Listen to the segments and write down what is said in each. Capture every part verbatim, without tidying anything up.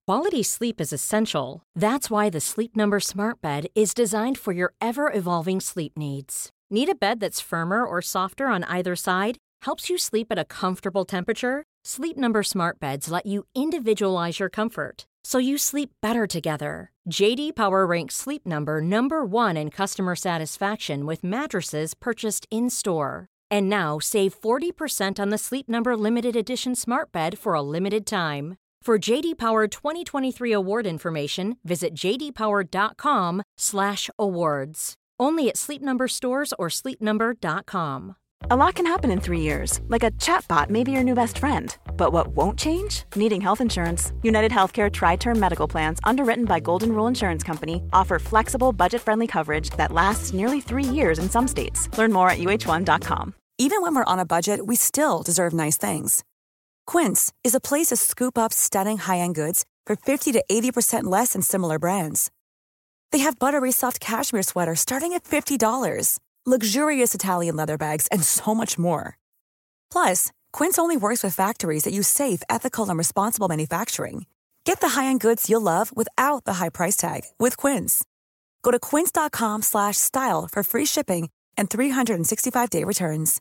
Quality sleep is essential. That's why the Sleep Number Smart Bed is designed for your ever-evolving sleep needs. Need a bed that's firmer or softer on either side? Helps you sleep at a comfortable temperature? Sleep Number Smart Beds let you individualize your comfort, so you sleep better together. J D Power ranks Sleep Number number one in customer satisfaction with mattresses purchased in-store. And now, save forty percent on the Sleep Number Limited Edition Smart Bed for a limited time. For J D Power twenty twenty-three award information, visit j d power dot com slash awards. Only at Sleep Number stores or sleep number dot com. A lot can happen in three years, like a chatbot may be your new best friend. But what won't change? Needing health insurance. United Healthcare Tri-Term Medical Plans, underwritten by Golden Rule Insurance Company, offer flexible, budget-friendly coverage that lasts nearly three years in some states. Learn more at u h one dot com. Even when we're on a budget, we still deserve nice things. Quince is a place to scoop up stunning high-end goods for fifty to eighty percent less than similar brands. They have buttery soft cashmere sweaters starting at fifty dollars, luxurious Italian leather bags, and so much more. Plus, Quince only works with factories that use safe, ethical, and responsible manufacturing. Get the high-end goods you'll love without the high price tag with Quince. Go to quince dot com slash style for free shipping and three sixty-five day returns.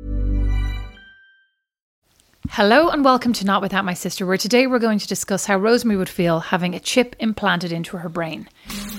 Hello and welcome to Not Without My Sister, where today we're going to discuss how Rosemary would feel having a chip implanted into her brain.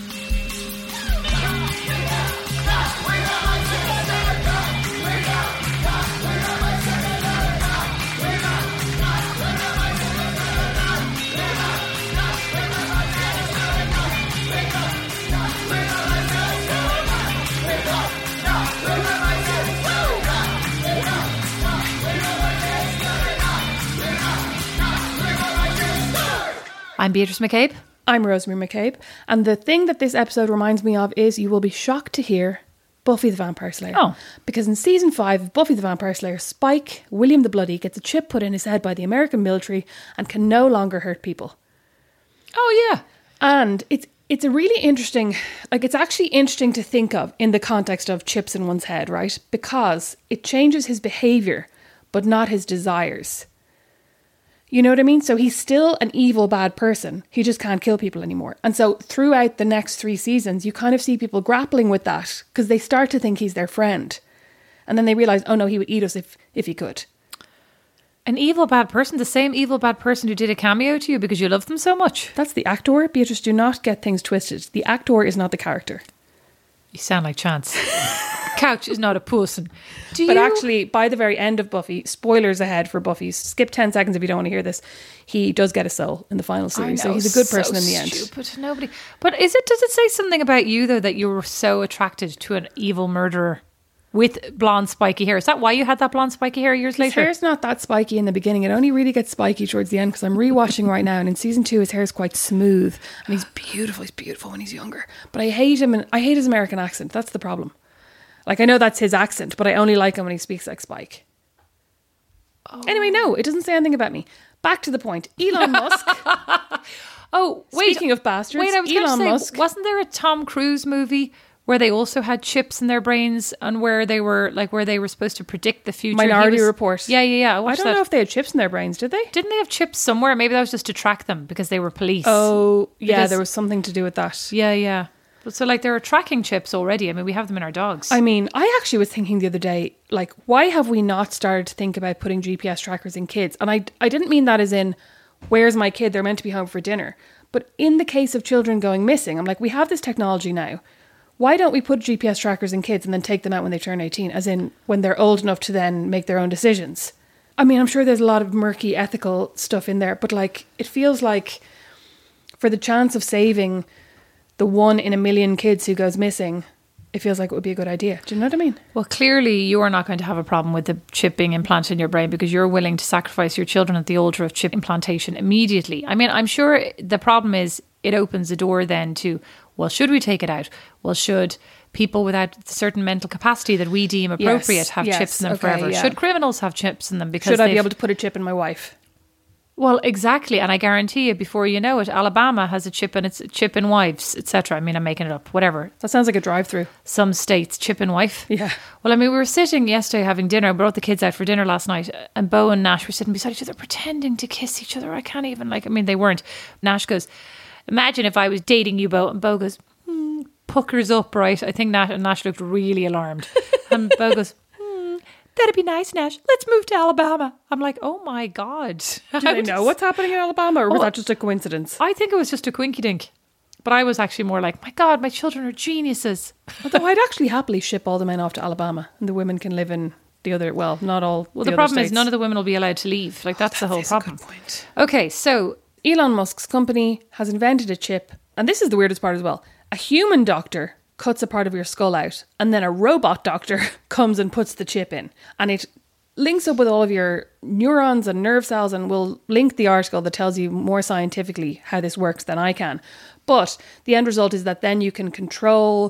I'm Beatrice McCabe. I'm Rosemary McCabe. And the thing that this episode reminds me of is you will be shocked to hear Buffy the Vampire Slayer. Oh. Because in season five of Buffy the Vampire Slayer, Spike, William the Bloody, gets a chip put in his head by the American military and can no longer hurt people. Oh, yeah. And it's it's a really interesting, like it's actually interesting to think of in the context of chips in one's head, right? Because it changes his behaviour, but not his desires. You know what I mean? So he's still an evil, bad person. He just can't kill people anymore. And so throughout the next three seasons, you kind of see people grappling with that because they start to think he's their friend. And then they realise, oh no, he would eat us if, if he could. An evil, bad person? The same evil, bad person who did a cameo to you because you love them so much? That's the actor. Beatrice, do not get things twisted. The actor is not the character. You sound like Chance. Couch is not a person. Do but you... actually, by the very end of Buffy, spoilers ahead for Buffy, skip ten seconds if you don't want to hear this, he does get a soul in the final series. Know, so he's a good person so in the end. Stupid. Nobody. But is it? Does it say something about you, though, that you were so attracted to an evil murderer with blonde spiky hair? Is that why you had that blonde spiky hair years his later? His hair's not that spiky in the beginning. It only really gets spiky towards the end because I'm rewatching right now, and in season two his hair is quite smooth and he's beautiful. He's beautiful when he's younger. But I hate him and I hate his American accent. That's the problem. Like, I know that's his accent, but I only like him when he speaks like Spike. Oh. Anyway, no, it doesn't say anything about me. Back to the point. Elon Musk. oh, wait. Speaking of bastards, wait, I was Elon say, Musk. Wasn't there a Tom Cruise movie where they also had chips in their brains and where they were like where they were supposed to predict the future? Minority was, Report. Yeah, yeah, yeah. I, I don't that. know if they had chips in their brains, did they? Didn't they have chips somewhere? Maybe that was just to track them because they were police. Oh, yeah, because, there was something to do with that. Yeah, yeah. So, like, there are tracking chips already. I mean, we have them in our dogs. I mean, I actually was thinking the other day, like, why have we not started to think about putting G P S trackers in kids? And I, I didn't mean that as in, where's my kid? They're meant to be home for dinner. But in the case of children going missing, I'm like, we have this technology now. Why don't we put G P S trackers in kids and then take them out when they turn eighteen? As in, when they're old enough to then make their own decisions. I mean, I'm sure there's a lot of murky ethical stuff in there. But, like, it feels like for the chance of saving the one in a million kids who goes missing, it feels like it would be a good idea. Do you know what I mean? Well, clearly you are not going to have a problem with the chip being implanted in your brain because you're willing to sacrifice your children at the altar of chip implantation immediately. I mean, I'm sure the problem is it opens the door then to, well, should we take it out? Well, should people without certain mental capacity that we deem appropriate yes, have yes, chips in them okay, forever? yeah. Should criminals have chips in them? Because should I be able to put a chip in my wife? Well, exactly. And I guarantee you, before you know it, Alabama has a chip in its chip in wives, et cetera. I mean, I'm making it up, whatever. That sounds like a drive-through. Some states, chip in wife. Yeah. Well, I mean, we were sitting yesterday having dinner. I brought the kids out for dinner last night, and Bo and Nash were sitting beside each other, pretending to kiss each other. I can't even, like, I mean, they weren't. Nash goes, imagine if I was dating you, Bo. And Bo goes, hmm, puckers up, right? I think Nash, and Nash looked really alarmed. And Bo goes, that'd be nice, Nash. Let's move to Alabama. I'm like, oh my God. Do they know what's happening in Alabama, or was Oh, that just a coincidence? I think it was just a quinky dink. But I was actually more like, my God, my children are geniuses. Although I'd actually happily ship all the men off to Alabama, and the women can live in the other, well, not all. Well, the, the, other problem is states. none of the women will be allowed to leave. Like, that's the whole is a problem. good point. Okay, so Elon Musk's company has invented a chip, and this is the weirdest part as well. A human doctor cuts a part of your skull out, and then a robot doctor comes and puts the chip in, and it links up with all of your neurons and nerve cells, and will link the article that tells you more scientifically how this works than I can. But the end result is that then you can control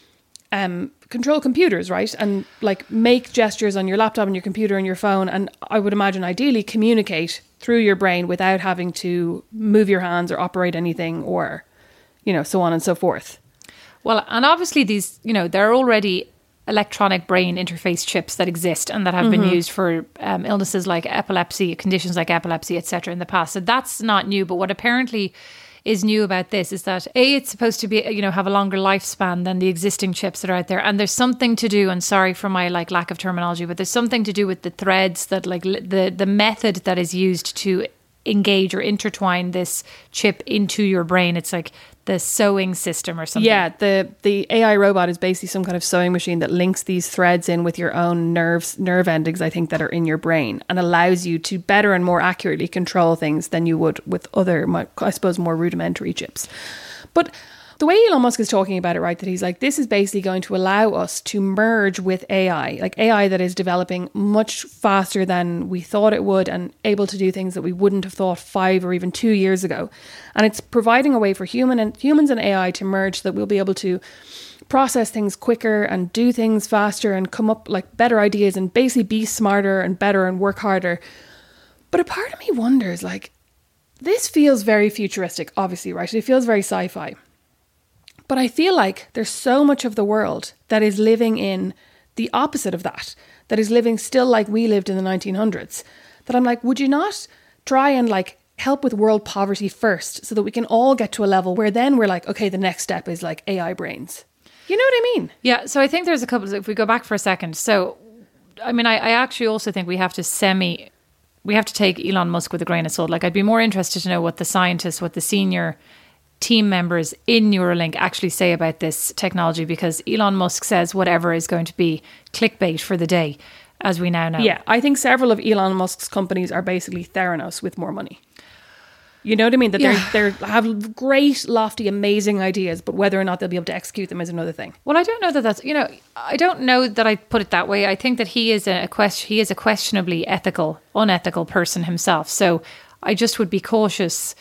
um, control computers, right? And like make gestures on your laptop and your computer and your phone, and I would imagine ideally communicate through your brain without having to move your hands or operate anything, or, you know, so on and so forth. Well, and obviously these, you know, there are already electronic brain interface chips that exist and that have mm-hmm. been used for um, illnesses like epilepsy, conditions like epilepsy, et cetera in the past. So that's not new. But what apparently is new about this is that A, it's supposed to be, you know, have a longer lifespan than the existing chips that are out there. And there's something to do, and sorry for my like lack of terminology, but there's something to do with the threads that like the, the method that is used to engage or intertwine this chip into your brain. It's like the sewing system or something. Yeah, the the A I robot is basically some kind of sewing machine that links these threads in with your own nerves, nerve endings, I think, that are in your brain, and allows you to better and more accurately control things than you would with other, I suppose, more rudimentary chips. But the way Elon Musk is talking about it, right, that he's like, this is basically going to allow us to merge with A I, like A I that is developing much faster than we thought it would, and able to do things that we wouldn't have thought five or even two years ago. And it's providing a way for human and humans and A I to merge, so that we'll be able to process things quicker and do things faster and come up like better ideas and basically be smarter and better and work harder. But a part of me wonders, like, this feels very futuristic, obviously, right? It feels very sci-fi. But I feel like there's so much of the world that is living in the opposite of that, that is living still like we lived in the nineteen hundreds, that I'm like, would you not try and like help with world poverty first, so that we can all get to a level where then we're like, okay, the next step is like A I brains. You know what I mean? Yeah, so I think there's a couple, if we go back for a second. So, I mean, I, I actually also think we have to semi, we have to take Elon Musk with a grain of salt. Like, I'd be more interested to know what the scientists, what the senior team members in Neuralink actually say about this technology, because Elon Musk says whatever is going to be clickbait for the day, as we now know. Yeah, I think several of Elon Musk's companies are basically Theranos with more money. You know what I mean? That Yeah. they they have great, lofty, amazing ideas, but whether or not they'll be able to execute them is another thing. Well, I don't know that that's, you know, I don't know that I put it that way. I think that he is a question, he is a questionably ethical, unethical person himself. So I just would be cautious.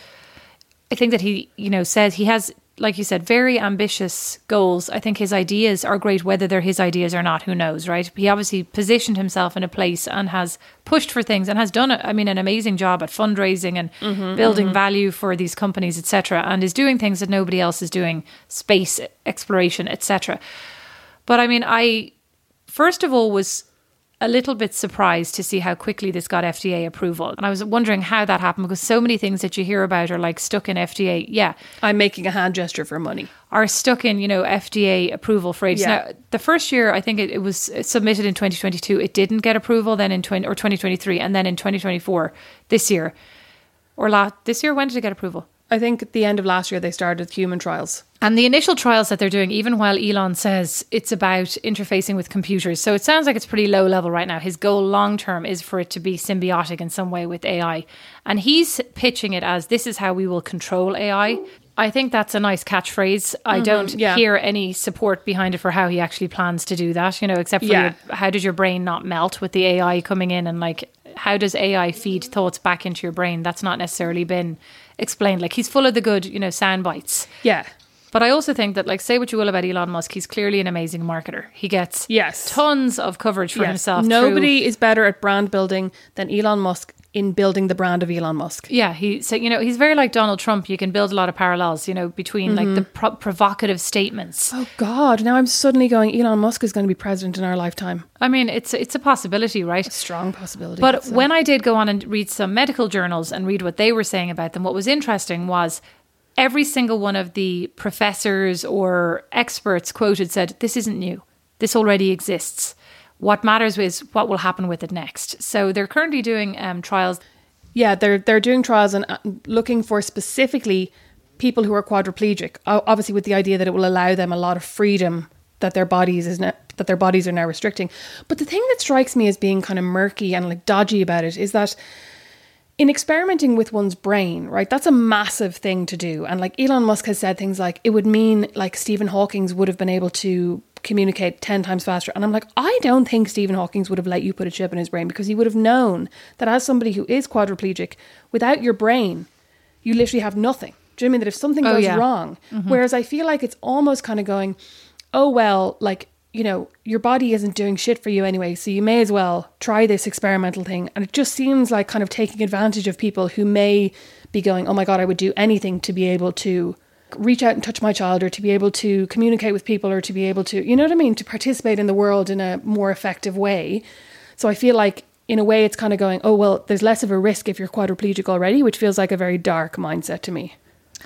I think that he, you know, says he has, like you said, very ambitious goals. I think his ideas are great, whether they're his ideas or not, who knows, right? He obviously positioned himself in a place and has pushed for things and has done, I mean, an amazing job at fundraising and mm-hmm, building mm-hmm. value for these companies, et cetera, and is doing things that nobody else is doing, space exploration, et cetera. But I mean, I, first of all, was a little bit surprised to see how quickly this got F D A approval. And I was wondering how that happened, because so many things that you hear about are like stuck in F D A. Yeah. I'm making a hand gesture for money. Are stuck in, you know, F D A approval for ages. Yeah. Now, the first year, I think it, it was submitted in twenty twenty-two. It didn't get approval then in twenty or twenty twenty-three. And then in twenty twenty-four, this year, or la- this year, when did it get approval? I think at the end of last year, they started human trials. And the initial trials that they're doing, even while Elon says it's about interfacing with computers. So it sounds like it's pretty low level right now. His goal long term is for it to be symbiotic in some way with A I. And he's pitching it as, this is how we will control A I. I think that's a nice catchphrase. I mm-hmm, don't yeah. hear any support behind it for how he actually plans to do that, you know, except for yeah. your, how does your brain not melt with the A I coming in, and like, how does A I feed thoughts back into your brain? That's not necessarily been explained. Like, he's full of the good, you know, sound bites. Yeah. But I also think that, like, say what you will about Elon Musk, he's clearly an amazing marketer. He gets Yes. tons of coverage for Yes. himself. Nobody through, is better at brand building than Elon Musk in building the brand of Elon Musk. yeah, he so you know he's very like Donald Trump. You can build a lot of parallels, you know, between like the pro- provocative statements. Oh God! Now I'm suddenly going. Elon Musk is going to be president in our lifetime. I mean, it's it's a possibility, right? Strong possibility. But so. when I did go on and read some medical journals and read what they were saying about them, what was interesting was every single one of the professors or experts quoted said, this isn't new. This already exists. What matters is what will happen with it next. So they're currently doing um, trials. Yeah, they're they're doing trials and uh, looking for specifically people who are quadriplegic. o- Obviously, with the idea that it will allow them a lot of freedom that their bodies is now, that their bodies are now restricting. But the thing that strikes me as being kind of murky and like dodgy about it is that in experimenting with one's brain, right, that's a massive thing to do. And like Elon Musk has said things like it would mean like Stephen Hawking would have been able to communicate ten times faster. And I'm like, I don't think Stephen Hawking would have let you put a chip in his brain, because he would have known that as somebody who is quadriplegic, without your brain, you literally have nothing. Do you know what I mean? That if something Oh, goes yeah. wrong, whereas I feel like it's almost kind of going, oh, well, like, you know, your body isn't doing shit for you anyway, so you may as well try this experimental thing. And it just seems like kind of taking advantage of people who may be going, oh my God, I would do anything to be able to reach out and touch my child, or to be able to communicate with people, or to be able to, you know what I mean, to participate in the world in a more effective way. So I feel like in a way it's kind of going, oh, well, there's less of a risk if you're quadriplegic already, which feels like a very dark mindset to me.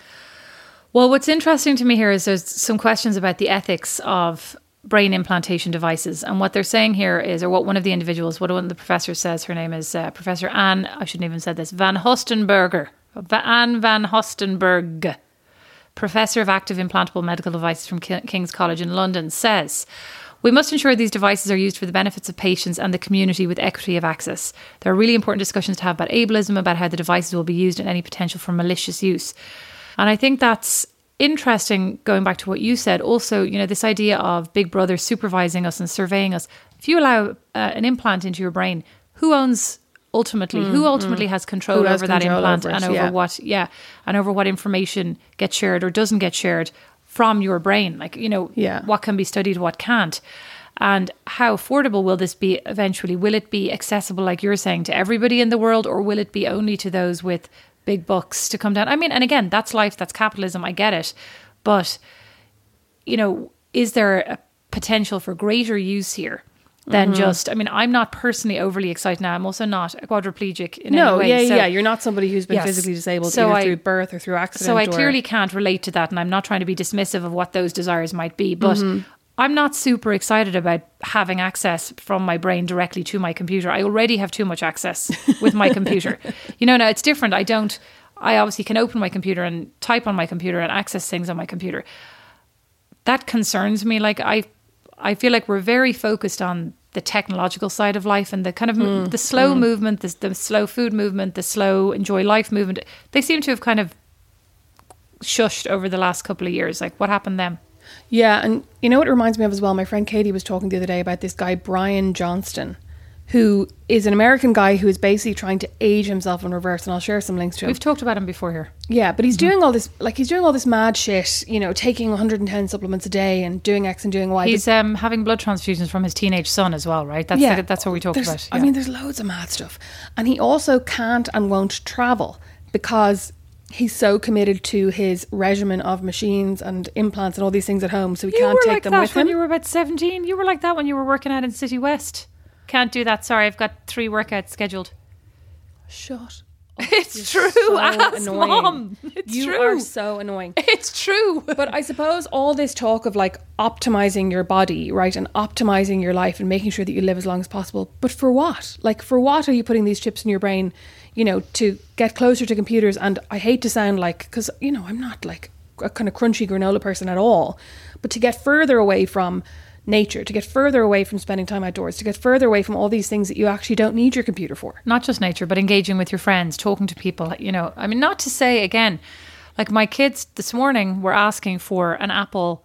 Well, what's interesting to me here is there's some questions about the ethics of brain implantation devices. And what they're saying here is, or what one of the individuals, what one of the professors says, her name is uh, Professor Anne, I shouldn't even said this, Van Hostenberger, Anne Van Hostenberg, Professor of Active Implantable Medical Devices from Ki- King's College in London, says, we must ensure these devices are used for the benefits of patients and the community with equity of access. There are really important discussions to have about ableism, about how the devices will be used, and any potential for malicious use. And I think that's interesting, going back to what you said. Also, you know, this idea of Big Brother supervising us and surveying us. If you allow uh, an implant into your brain, who owns ultimately, mm, who ultimately mm. has control who has over that control implant over it, and over yeah. what, yeah, and over what information gets shared or doesn't get shared from your brain? Like, you know, yeah. what can be studied, what can't. And how affordable will this be eventually? Will it be accessible, like you're saying, to everybody in the world, or will it be only to those with big bucks to come down? I mean, and again, that's life, that's capitalism, I get it. But, you know, is there a potential for greater use here than mm-hmm. just, I mean, I'm not personally overly excited now. I'm also not a quadriplegic in no, any way. yeah, so, yeah. You're not somebody who's been yes. physically disabled so either I, through birth or through accident. So I or, clearly can't relate to that, and I'm not trying to be dismissive of what those desires might be. But mm-hmm. I'm not super excited about having access from my brain directly to my computer. I already have too much access with my computer. You know, now it's different. I don't, I obviously can open my computer and type on my computer and access things on my computer. That concerns me. Like, I, I feel like we're very focused on the technological side of life, and the kind of mm, the slow mm. movement, the, the slow food movement, the slow enjoy life movement. They seem to have kind of shushed over the last couple of years. Like, what happened then? Yeah, and you know what it reminds me of as well? My friend Katie was talking the other day about this guy, Brian Johnston, who is an American guy who is basically trying to age himself in reverse, and I'll share some links to him. We've talked about him before here. Yeah, but he's mm-hmm. doing all this, like he's doing all this mad shit, you know, taking one hundred ten supplements a day and doing X and doing Y. He's um, having blood transfusions from his teenage son as well, right? That's yeah, the, that's what we talk about. Yeah. I mean, there's loads of mad stuff. And he also can't and won't travel because he's so committed to his regimen of machines and implants and all these things at home, so he you can't were take like them that with when him. You were about seventeen. You were like that when you were working out in City West. Can't do that. Sorry, I've got three workouts scheduled. Shut up. It's You're true. so Ask annoying. Mom. It's you true. are so annoying. It's true. But I suppose all this talk of like optimizing your body, right, and optimizing your life and making sure that you live as long as possible. But for what? Like, for what are you putting these chips in your brain, you know, to get closer to computers? And I hate to sound like, because, you know, I'm not like a kind of crunchy granola person at all, but to get further away from nature, to get further away from spending time outdoors, to get further away from all these things that you actually don't need your computer for. Not just nature, but engaging with your friends, talking to people, you know. I mean, not to say, again, like my kids this morning were asking for an Apple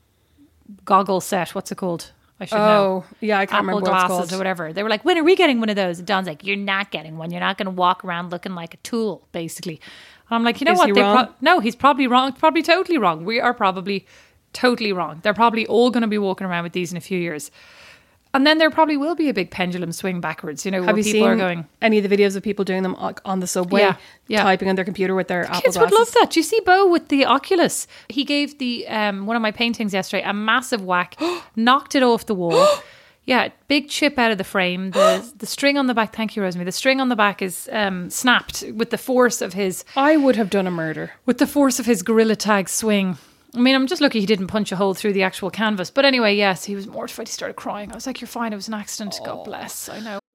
goggle set. What's it called? I should oh, know. yeah, I can't Apple remember what it's glasses called. Or whatever. They were like, when are we getting one of those? And Don's like, you're not getting one. You're not going to walk around looking like a tool, basically. And I'm like, you know Is what? he They wrong? pro- no, he's probably wrong. Probably totally wrong. We are probably totally wrong. They're probably all going to be walking around with these in a few years. And then there probably will be a big pendulum swing backwards, you know, Have where you people seen are going. any of the videos of people doing them like, on the subway, Yeah, yeah. typing on their computer with their Apple Kids glasses? would love that. Do you see Bo with the Oculus? He gave the um, one of my paintings yesterday a massive whack, knocked it off the wall. Yeah, big chip out of the frame. The the string on the back, thank you, Rosemary. The string on the back is um, snapped with the force of his I would have done a murder. with the force of his Gorilla Tag swing. I mean, I'm just lucky he didn't punch a hole through the actual canvas. But anyway, yes, he was mortified. He started crying. I was like, "You're fine. It was an accident. God bless." I know.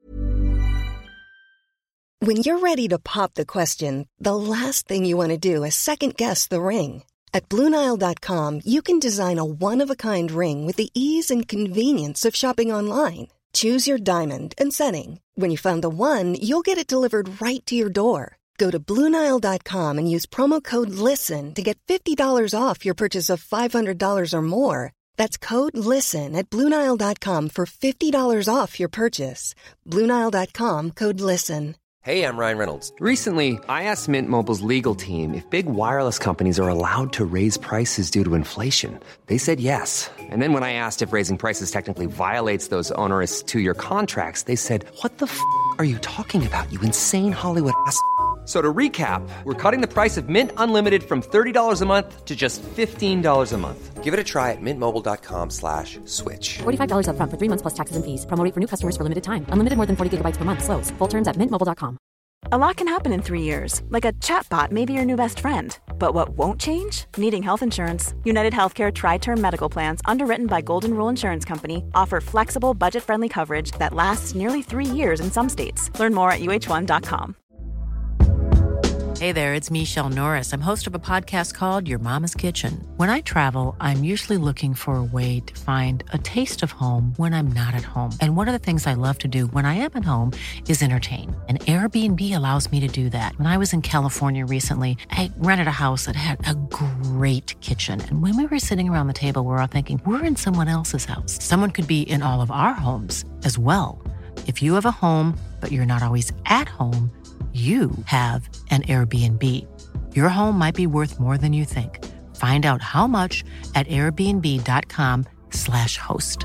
When you're ready to pop the question, the last thing you want to do is second-guess the ring. At Blue Nile dot com, you can design a one-of-a-kind ring with the ease and convenience of shopping online. Choose your diamond and setting. When you find the one, you'll get it delivered right to your door. Go to Blue Nile dot com and use promo code LISTEN to get fifty dollars off your purchase of five hundred dollars or more. That's code LISTEN at Blue Nile dot com for fifty dollars off your purchase. Blue Nile dot com, code LISTEN. Hey, I'm Ryan Reynolds. Recently, I asked Mint Mobile's legal team if big wireless companies are allowed to raise prices due to inflation. They said yes. And then when I asked if raising prices technically violates those onerous two-year contracts, they said, what the f*** are you talking about, you insane Hollywood ass f- So to recap, we're cutting the price of Mint Unlimited from thirty dollars a month to just fifteen dollars a month. Give it a try at mintmobile.com slash switch. forty-five dollars up front for three months plus taxes and fees. Promo rate for new customers for limited time. Unlimited more than forty gigabytes per month. Slows full terms at mint mobile dot com. A lot can happen in three years, like a chatbot may be your new best friend. But what won't change? Needing health insurance. United Healthcare Tri-Term Medical Plans, underwritten by Golden Rule Insurance Company, offer flexible, budget-friendly coverage that lasts nearly three years in some states. Learn more at U H one dot com. Hey there, it's Michelle Norris. I'm host of a podcast called Your Mama's Kitchen. When I travel, I'm usually looking for a way to find a taste of home when I'm not at home. And one of the things I love to do when I am at home is entertain. And Airbnb allows me to do that. When I was in California recently, I rented a house that had a great kitchen. And when we were sitting around the table, we were all thinking, we're in someone else's house. Someone could be in all of our homes as well. If you have a home, but you're not always at home, you have an Airbnb. Your home might be worth more than you think. Find out how much at airbnb.com slash host.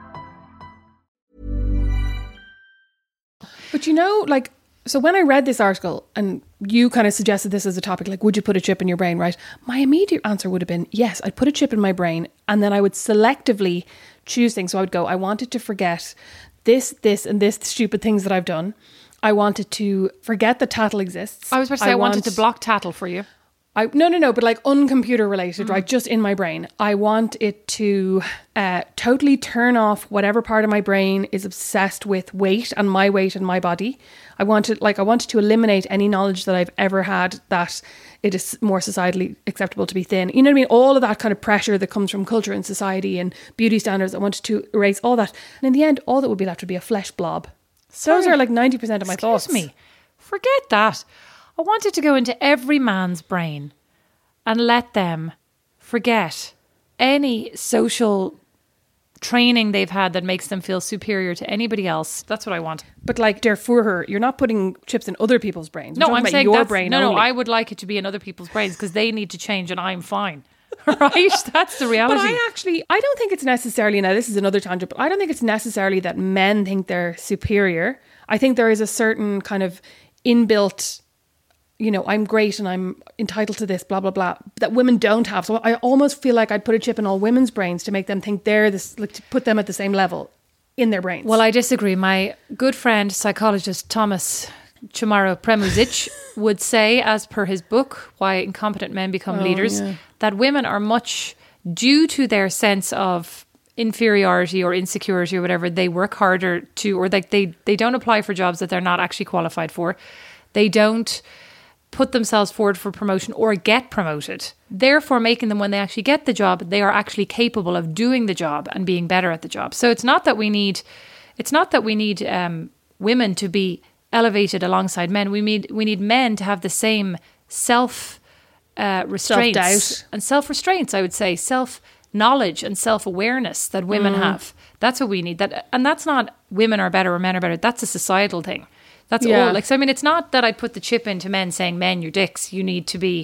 But you know, like, so when I read this article and you kind of suggested this as a topic, like, would you put a chip in your brain, right? My immediate answer would have been, yes, I'd put a chip in my brain, and then I would selectively choose things. So I would go, I wanted to forget this, this, and this stupid things that I've done. I wanted to forget that tattle exists. I was about to say I, I want, wanted to block tattle for you. I no no no, but like uncomputer related, mm. right? Just in my brain. I want it to uh, totally turn off whatever part of my brain is obsessed with weight and my weight and my body. I wanted like I wanted to eliminate any knowledge that I've ever had that it is more societally acceptable to be thin. You know what I mean? All of that kind of pressure that comes from culture and society and beauty standards. I wanted to erase all that, and in the end, all that would be left would be a flesh blob. Sorry. Those are like ninety percent of my Excuse thoughts. Excuse me. Forget that. I wanted to go into every man's brain and let them forget any social training they've had that makes them feel superior to anybody else. That's what I want. But like, der Fuhrer, you're not putting chips in other people's brains. We're no, I'm about saying your that's, brain No, only. no, I would like it to be in other people's brains because they need to change and I'm fine. Right? That's the reality. But I actually, I don't think it's necessarily, now this is another tangent, but I don't think it's necessarily that men think they're superior. I think there is a certain kind of inbuilt, you know, I'm great and I'm entitled to this, blah, blah, blah, that women don't have. So I almost feel like I'd put a chip in all women's brains to make them think they're this, like to put them at the same level in their brains. Well, I disagree. My good friend, psychologist Thomas Chamorro Premuzic would say, as per his book, Why Incompetent Men Become oh, Leaders, yeah. that women are much, due to their sense of inferiority or insecurity or whatever, they work harder to, or like they, they don't apply for jobs that they're not actually qualified for. They don't put themselves forward for promotion or get promoted. Therefore, making them, when they actually get the job, they are actually capable of doing the job and being better at the job. So it's not that we need, it's not that we need um, women to be elevated alongside men. We need we need men to have the same self uh, restraints Self-doubt. and self restraints. I would say self knowledge and self awareness that women Mm. have. That's what we need. That and that's not women are better or men are better. That's a societal thing. That's Yeah. all. Like, so I mean, it's not that I put the chip into men saying, men, you're dicks. You need to be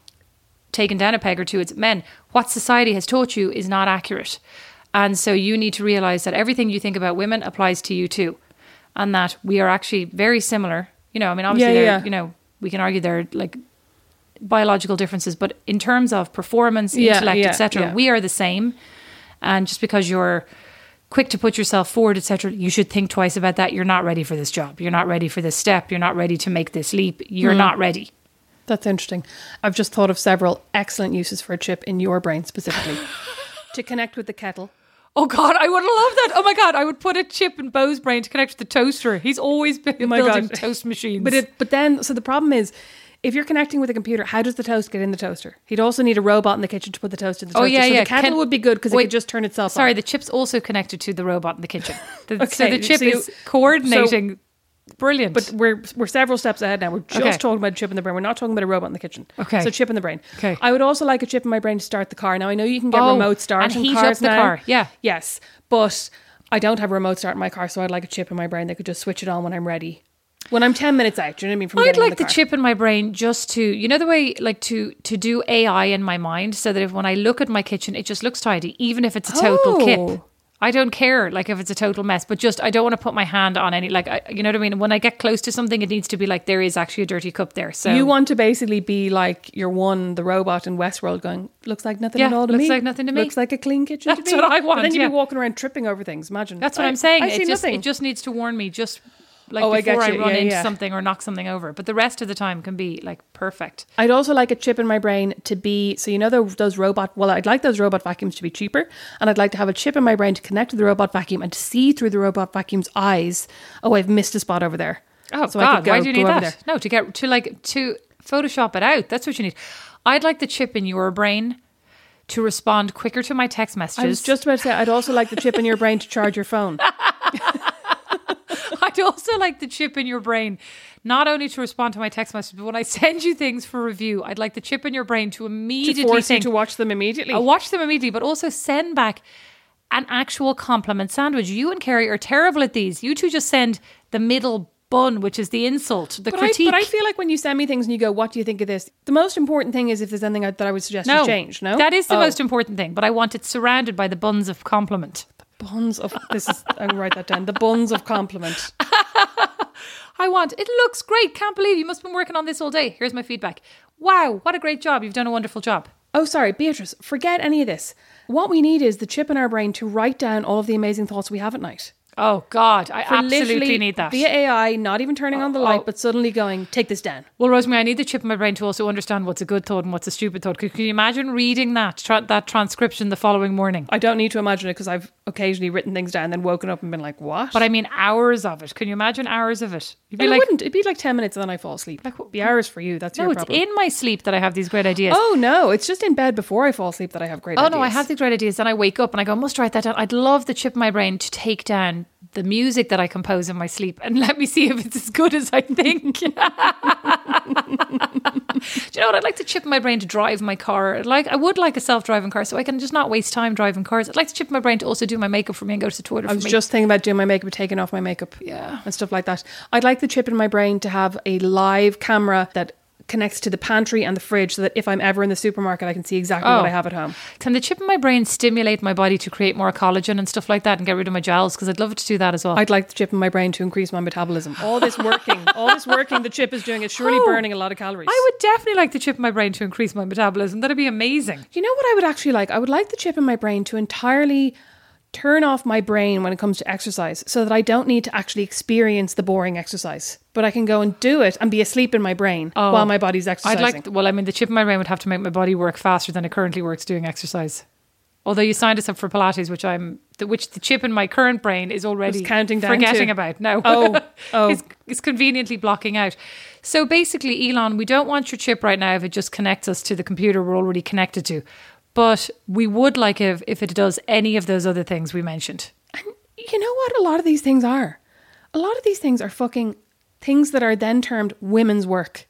taken down a peg or two. It's men. What society has taught you is not accurate. And so you need to realize that everything you think about women applies to you too. And that we are actually very similar. You know, I mean, obviously, Yeah, there, yeah. you know, we can argue there are like biological differences, but in terms of performance, Yeah, intellect, yeah, et cetera, yeah. we are the same. And just because you're quick to put yourself forward, et cetera, you should think twice about that. You're not ready for this job. You're not ready for this step. You're not ready to make this leap. You're Mm. not ready. That's interesting. I've just thought of several excellent uses for a chip in your brain specifically. To connect with the kettle. Oh God, I would love that. Oh my God, I would put a chip in Bo's brain to connect with the toaster. He's always been Oh my building God. toast machines. But it, but then, so the problem is, if you're connecting with a computer, how does the toast get in the toaster? He'd also need a robot in the kitchen to put the toast in the Oh, toaster. yeah, so yeah. the kettle Can- would be good because it Wait, could just turn itself Sorry, on. the chip's also connected to the robot in the kitchen. The, so Okay, the chip so you- is coordinating. Brilliant. But we're we're several steps ahead now. We're just Okay. talking about a chip in the brain. We're not talking about a robot in the kitchen. Okay. So chip in the brain. Okay. I would also like a chip in my brain to start the car. Now I know you can get Oh, remote start and in heat cars up the now. car, yeah. Yes. But I don't have a remote start in my car, so I'd like a chip in my brain that could just switch it on when I'm ready. When I'm ten minutes out, do you know what I mean? From I'd getting in like the, car. chip in my brain just to, you know, the way like to to do A I in my mind, so that if when I look at my kitchen, it just looks tidy, even if it's a total Oh. kip. I don't care, like if it's a total mess, but just I don't want to put my hand on any, like I, you know what I mean. When I get close to something, it needs to be like there is actually a dirty cup there. So You want to basically be like your one, the robot in Westworld, going, looks like nothing Yeah, at all to looks me. like nothing to me. Looks like a clean kitchen That's to me. what I But want, then you'd yeah. be walking around tripping over things. Imagine. that's what I, I'm saying. I it see just nothing. it just needs to warn me just like Oh, I before get I, you. run Yeah, into yeah. something or knock something over. But the rest of the time can be like perfect. I'd also like a chip in my brain to be, so you know the, those robot, well, I'd like those robot vacuums to be cheaper, and I'd like to have a chip in my brain to connect to the robot vacuum and to see through the robot vacuum's eyes, oh, I've missed a spot over there. Oh So I God, could go- why do you go need over that? there. No, to get to like to Photoshop it out. That's what you need. I'd like the chip in your brain to respond quicker to my text messages. I was just about to say, I'd also like the chip in your brain to charge your phone. I'd also like the chip in your brain, not only to respond to my text messages, but when I send you things for review, I'd like the chip in your brain to To immediately force you think, to watch them immediately. I'll watch them immediately, but also send back an actual compliment sandwich. You and Kerry are terrible at these. You two just send the middle bun, which is the insult, the But I, critique. but I feel like when you send me things and you go, what do you think of this? The most important thing is if there's anything that I would suggest you change, no? that is the Oh. most important thing, but I want it surrounded by the buns of compliment. Buns of, this is, I'm going to write that down. The buns of compliment. I want, it looks great. Can't believe you must have been working on this all day. Here's my feedback. Wow, what a great job. You've done a wonderful job. Oh, sorry, Beatrice, forget any of this. What we need is the chip in our brain to write down all of the amazing thoughts we have at night. Oh God, I For absolutely literally need that. Via A I, not even turning on the light, oh. but suddenly going, take this down. Well, Rosemary, I need the chip in my brain to also understand what's a good thought and what's a stupid thought. Can, can you imagine reading that tra- that transcription the following morning? I don't need to imagine it because I've occasionally written things down and then woken up and been like, what? But I mean hours of it. Can you imagine hours of it? You'd be And it like, wouldn't. It'd be like ten minutes and then I fall asleep. Like, It'd be hours for you. That's no, your it's problem. in my sleep that I have these great ideas. Oh, no. It's just in bed before I fall asleep that I have great Oh ideas. no, I have the great ideas. Then I wake up and I go, I must write that down. I'd love the chip in my brain to take down the music that I compose in my sleep and let me see if it's as good as I think. Do you know what? I'd like the chip in my brain to drive my car. I'd like I would like a self-driving car so I can just not waste time driving cars. I'd like the chip in my brain to also do my makeup for me and go to the toilet I for was me. just thinking about doing my makeup, taking off my makeup. Yeah. And stuff like that. I'd like the chip in my brain to have a live camera that connects to the pantry and the fridge so that if I'm ever in the supermarket, I can see exactly Oh. what I have at home. Can the chip in my brain stimulate my body to create more collagen and stuff like that and get rid of my gels? Because I'd love it to do that as well. I'd like the chip in my brain to increase my metabolism. All this working, all this working the chip is doing, it's surely Oh. burning a lot of calories. I would definitely like the chip in my brain to increase my metabolism. That'd be amazing. You know what I would actually like? I would like the chip in my brain to entirely turn off my brain when it comes to exercise so that I don't need to actually experience the boring exercise. But I can go and do it and be asleep in my brain Oh. while my body's I'd exercising. like, well, I mean, the chip in my brain would have to make my body work faster than it currently works doing exercise. Although you signed us up for Pilates, which I'm, the, which the chip in my current brain is already It's counting down forgetting to. about. No, Oh, oh. it's, it's conveniently blocking out. So basically, Elon, we don't want your chip right now if it just connects us to the computer we're already connected to. But we would like if, if it does any of those other things we mentioned. You know what a lot of these things are? A lot of these things are fucking things that are then termed women's work.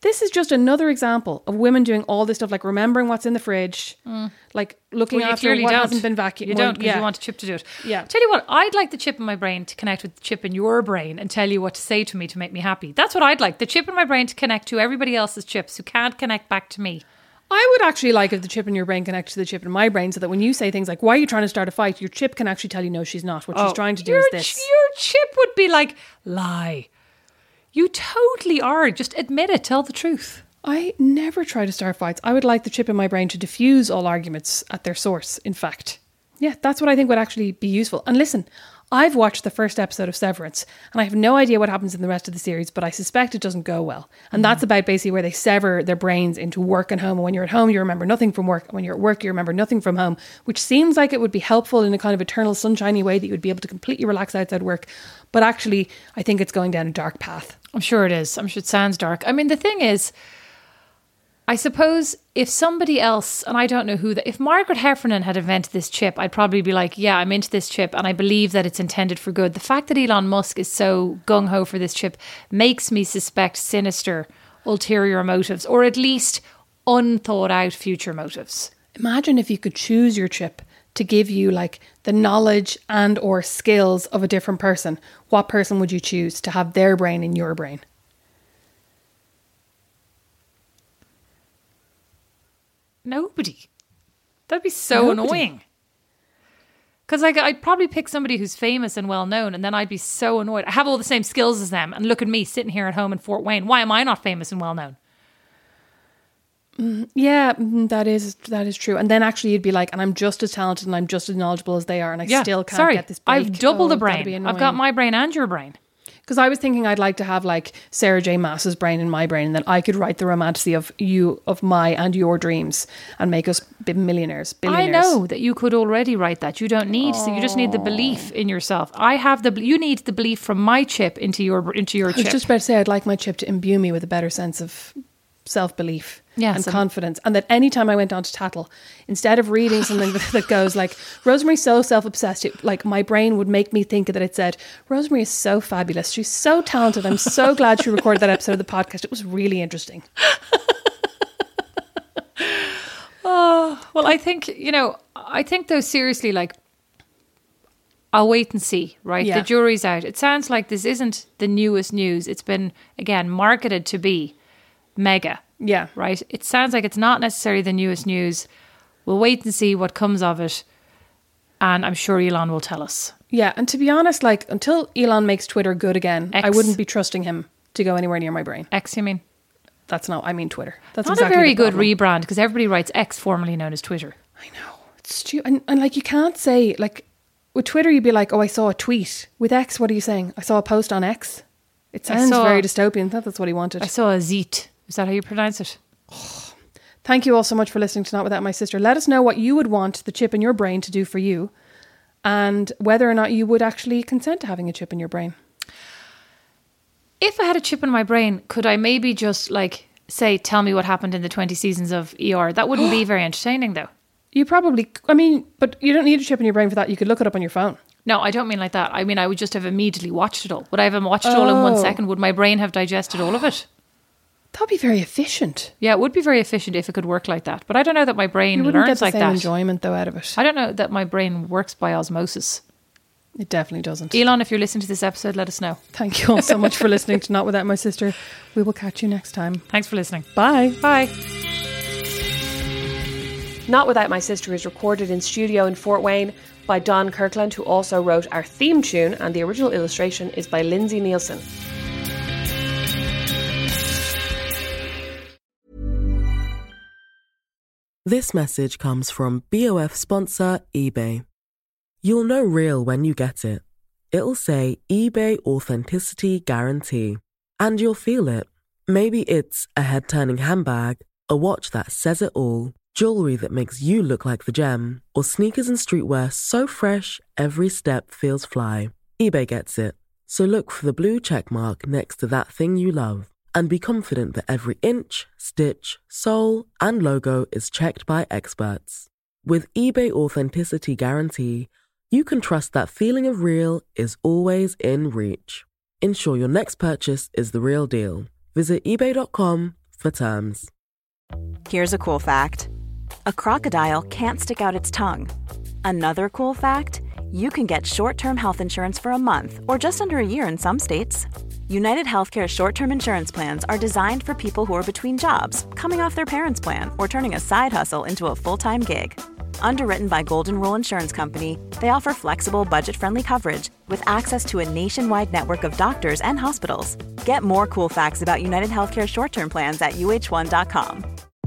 This is just another example of women doing all this stuff, like remembering what's in the fridge, mm. like looking well, after what don't. hasn't been vacuumed. You don't because yeah. you want a chip to do it. Yeah. Tell you what, I'd like the chip in my brain to connect with the chip in your brain and tell you what to say to me to make me happy. That's what I'd like. The chip in my brain to connect to everybody else's chips who can't connect back to me. I would actually like if the chip in your brain connects to the chip in my brain, so that when you say things like, why are you trying to start a fight? Your chip can actually tell you, no, she's not. What oh, she's trying to do is this. Your chip would be like, lie. You totally are. Just admit it. Tell the truth. I never try to start fights. I would like the chip in my brain to diffuse all arguments at their source, in fact. Yeah, that's what I think would actually be useful. And listen, I've watched the first episode of Severance and I have no idea what happens in the rest of the series, but I suspect it doesn't go well. And mm. that's about basically where they sever their brains into work and home. And when you're at home, you remember nothing from work. And when you're at work, you remember nothing from home, which seems like it would be helpful in a kind of eternal sunshiny way that you would be able to completely relax outside work. But actually, I think it's going down a dark path. I'm sure it is. I'm sure it sounds dark. I mean, the thing is, I suppose if somebody else, and I don't know who, that if Margaret Heffernan had invented this chip, I'd probably be like, yeah, I'm into this chip and I believe that it's intended for good. The fact that Elon Musk is so gung-ho for this chip makes me suspect sinister ulterior motives, or at least unthought out future motives. Imagine if you could choose your chip to give you like the knowledge and or skills of a different person. What person would you choose to have their brain in your brain? Nobody. That'd be so Nobody. annoying. Because like, I'd probably pick somebody who's famous and well known, and then I'd be so annoyed. I have all the same skills as them, and look at me sitting here at home in Fort Wayne. Why am I not famous and well known? Mm, yeah, that is that is true. And then actually you'd be like, and I'm just as talented and I'm just as knowledgeable as they are, and I yeah, still can't sorry, get this break. I've double oh, the brain. I've got my brain and your brain. Because I was thinking I'd like to have like Sarah J. Maas's brain in my brain, and then I could write the romantasy of you, of my and your dreams, and make us millionaires, billionaires. I know that you could already write that. You don't need, oh. so you just need the belief in yourself. I have the, you need the belief from my chip into your into your chip. I was just about to say I'd like my chip to imbue me with a better sense of self-belief. Yes, and confidence, and that anytime I went on to Tattle, instead of reading something that goes like, Rosemary's so self-obsessed, it, like my brain would make me think that it said, Rosemary is so fabulous, she's so talented, I'm so glad she recorded that episode of the podcast, it was really interesting. Oh, well, I think, you know, I think though, seriously, like, I'll wait and see, right? Yeah. The jury's out. It sounds like this isn't the newest news. It's been, again, marketed to be mega. Yeah. Right? It sounds like it's not necessarily the newest news. We'll wait and see what comes of it. And I'm sure Elon will tell us. Yeah. And to be honest, like, until Elon makes Twitter good again, X. I wouldn't be trusting him to go anywhere near my brain. X, you mean? That's not, I mean Twitter. That's not exactly a very good rebrand, because everybody writes X, formerly known as Twitter. I know. It's stupid. And, and like, you can't say, like, with Twitter, you'd be like, oh, I saw a tweet. With X, what are you saying? I saw a post on X. It sounds saw, very dystopian. I thought that's what he wanted. I saw a zeet. Is that how you pronounce it? Oh, thank you all so much for listening to Not Without My Sister. Let us know what you would want the chip in your brain to do for you, and whether or not you would actually consent to having a chip in your brain. If I had a chip in my brain, could I maybe just like say, tell me what happened in the twenty seasons of E R? That wouldn't be very entertaining though. You probably, I mean, but you don't need a chip in your brain for that. You could look it up on your phone. No, I don't mean like that. I mean, I would just have immediately watched it all. Would I have watched it all oh. in one second? Would my brain have digested all of it? That'd be very efficient. Yeah, it would be very efficient if it could work like that. But I don't know that my brain you wouldn't learns get the like same that. Enjoyment though out of it. I don't know that my brain works by osmosis. It definitely doesn't. Elon, if you're listening to this episode, let us know. Thank you all so much for listening to Not Without My Sister. We will catch you next time. Thanks for listening. Bye. Bye. Not Without My Sister is recorded in studio in Fort Wayne by Don Kirkland, who also wrote our theme tune, and the original illustration is by Lindsay Nielsen. This message comes from B O F sponsor eBay. You'll know real when you get it. It'll say eBay Authenticity Guarantee. And you'll feel it. Maybe it's a head-turning handbag, a watch that says it all, jewelry that makes you look like the gem, or sneakers and streetwear so fresh every step feels fly. eBay gets it. So look for the blue check mark next to that thing you love. And be confident that every inch, stitch, sole, and logo is checked by experts. With eBay Authenticity Guarantee, you can trust that feeling of real is always in reach. Ensure your next purchase is the real deal. Visit ebay.com for terms. Here's a cool fact. A crocodile can't stick out its tongue. Another cool fact, you can get short-term health insurance for a month or just under a year in some states. United Healthcare short-term insurance plans are designed for people who are between jobs, coming off their parents' plan, or turning a side hustle into a full-time gig. Underwritten by Golden Rule Insurance Company, they offer flexible, budget-friendly coverage with access to a nationwide network of doctors and hospitals. Get more cool facts about United Healthcare short-term plans at U H one dot com.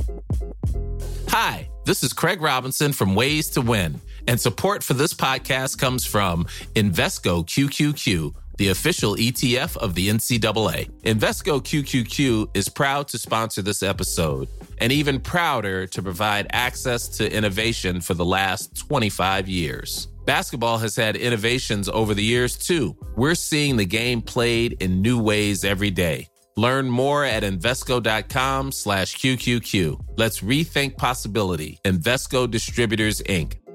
Hi, this is Craig Robinson from Ways to Win, and support for this podcast comes from Invesco Q Q Q, the official E T F of the N C double A. Invesco Q Q Q is proud to sponsor this episode, and even prouder to provide access to innovation for the last twenty-five years. Basketball has had innovations over the years, too. We're seeing the game played in new ways every day. Learn more at Invesco.com slash QQQ. Let's rethink possibility. Invesco Distributors, Incorporated.